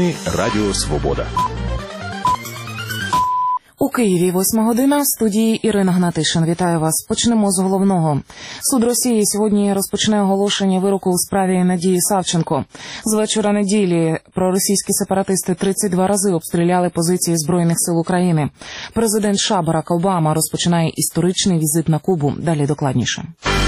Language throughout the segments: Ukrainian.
Новини Радіо Свобода. У Києві 8 година, в студії Ірина Гнатишин. Вітаю вас. Почнемо з головного. Суд Росії сьогодні розпочне оголошення вироку у справі Надії Савченко. З вечора неділі проросійські сепаратисти 32 рази обстріляли позиції Збройних сил України. Президент США Барак Обама розпочинає історичний візит на Кубу. Далі докладніше.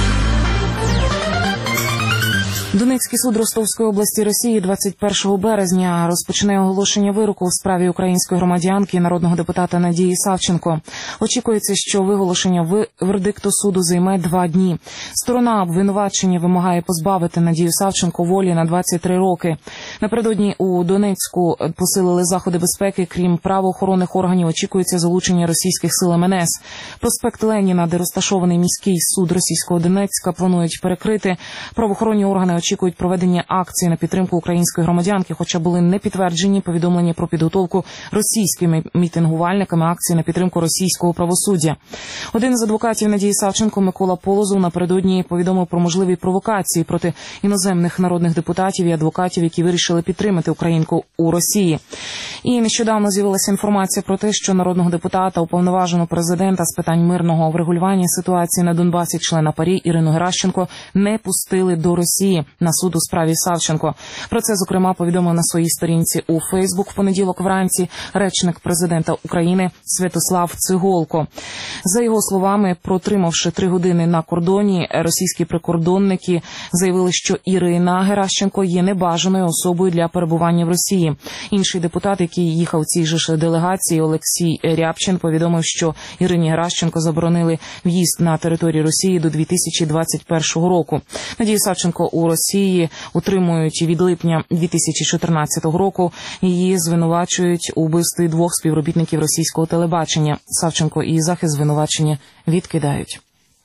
Донецький суд Ростовської області Росії 21 березня розпочне оголошення вироку у справі української громадянки і народного депутата Надії Савченко. Очікується, що виголошення вердикту суду займе 2 дні. Сторона обвинувачення вимагає позбавити Надію Савченко волі на 23 роки. Напередодні у Донецьку посилили заходи безпеки. Крім правоохоронних органів, очікується залучення російських сил МНС. Проспект Леніна, де розташований міський суд російського Донецька, планують перекрити. Правоохоронні органи очікують проведення акції на підтримку української громадянки, хоча були не підтверджені повідомлення про підготовку російськими мітингувальниками акції на підтримку російського правосуддя. Один з адвокатів Надії Савченко, Микола Полозов, напередодні повідомив про можливі провокації проти іноземних народних депутатів і адвокатів, які вирішили підтримати українку у Росії. І нещодавно з'явилася інформація про те, що народного депутата, уповноваженого президента з питань мирного врегулювання ситуації на Донбасі, члена ПАРІ Ірину Геращенко, не пустили до Росії на суд у справі Савченко. Про це, зокрема, повідомив на своїй сторінці у Фейсбук в понеділок вранці речник президента України Святослав Циголко. За його словами, протримавши 3 години на кордоні, російські прикордонники заявили, що Ірина Геращенко є небажаною особою для перебування в Росії. Інший депутат, який їхав у цій же ж делегації, Олексій Рябчин, повідомив, що Ірині Геращенко заборонили в'їзд на територію Росії до 2021 року. Надію Савченко у Росії утримують від липня 2014 року. Її звинувачують у вбивстві 2 співробітників російського телебачення. Савченко і захист звинувачення відкидають.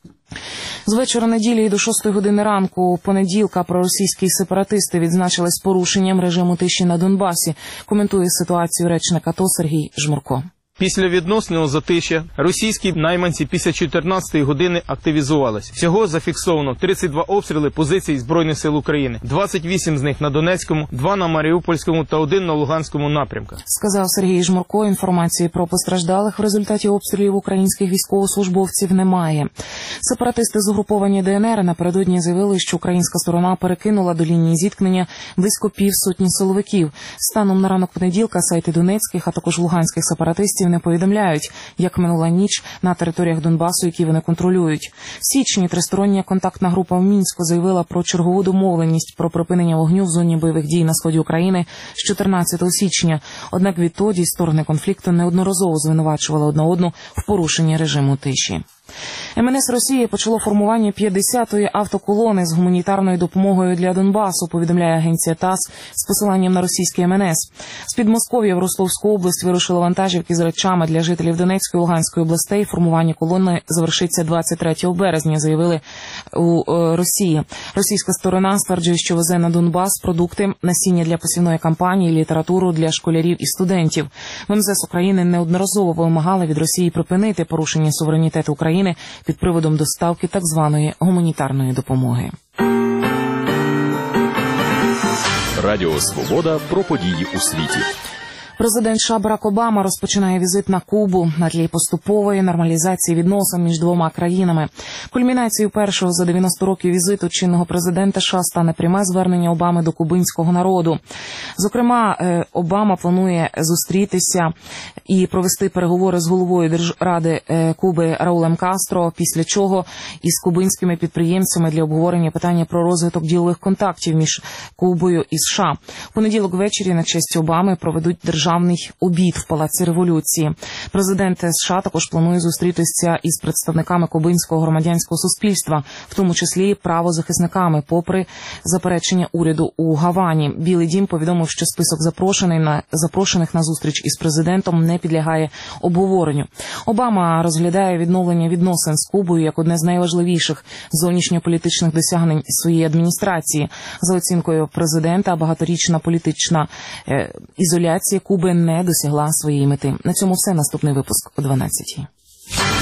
З вечора неділі до 6 години ранку понеділка проросійські сепаратисти відзначились порушенням режиму тиші на Донбасі. Коментує ситуацію речник АТО Сергій Жмурко. Після відносного затишя російські найманці після 14-ї години активізувалися. Всього зафіксовано 32 обстріли позицій Збройних сил України. 28 з них на Донецькому, 2 на Маріупольському та 1 на Луганському напрямках. Сказав Сергій Жмурко, інформації про постраждалих в результаті обстрілів українських військовослужбовців немає. Сепаратисти з угруповання ДНР напередодні заявили, що українська сторона перекинула до лінії зіткнення близько 500 силовиків. Станом на ранок понеділка сайти донецьких, а також луганських сепаратистів не повідомляють, як минула ніч на територіях Донбасу, які вони контролюють. В січні тристороння контактна група в Мінську заявила про чергову домовленість про припинення вогню в зоні бойових дій на сході України з 14 січня. Однак відтоді сторони конфлікту неодноразово звинувачували одна одну в порушенні режиму тиші. МНС Росії почало формування 50-ї автоколони з гуманітарною допомогою для Донбасу, повідомляє агенція ТАСС з посиланням на російський МНС. З Підмосков'я в Ростовську область вирушили вантажівки з речами для жителів Донецької і Луганської областей. Формування колони завершиться 23 березня, заявили у Росії. Російська сторона стверджує, що везе на Донбас продукти, насіння для посівної кампанії, літературу для школярів і студентів. В МЗС України неодноразово вимагали від Росії припинити порушення суверенітету України під приводом доставки так званої гуманітарної допомоги. Радіо Свобода про події у світі. Президент США Барак Обама розпочинає візит на Кубу на тлі поступової нормалізації відносин між 2 країнами. Кульмінацією першого за 90 років візиту чинного президента США стане пряме звернення Обами до кубинського народу. Зокрема, Обама планує зустрітися і провести переговори з головою Держради Куби Раулем Кастро, після чого із кубинськими підприємцями для обговорення питання про розвиток ділових контактів між Кубою і США. В понеділок ввечері на честь Обами проведуть державний обід в Палаці Революції. Президент США також планує зустрітися із представниками кубинського громадянського суспільства, в тому числі правозахисниками, попри заперечення уряду у Гавані. Білий дім повідомив, що список запрошених на зустріч із президентом не підлягає обговоренню. Обама розглядає відновлення відносин з Кубою як одне з найважливіших зовнішньополітичних досягнень своєї адміністрації. За оцінкою президента, багаторічна політична ізоляція Куби не досягла своєї мети. На цьому все. Наступний випуск о 12:00.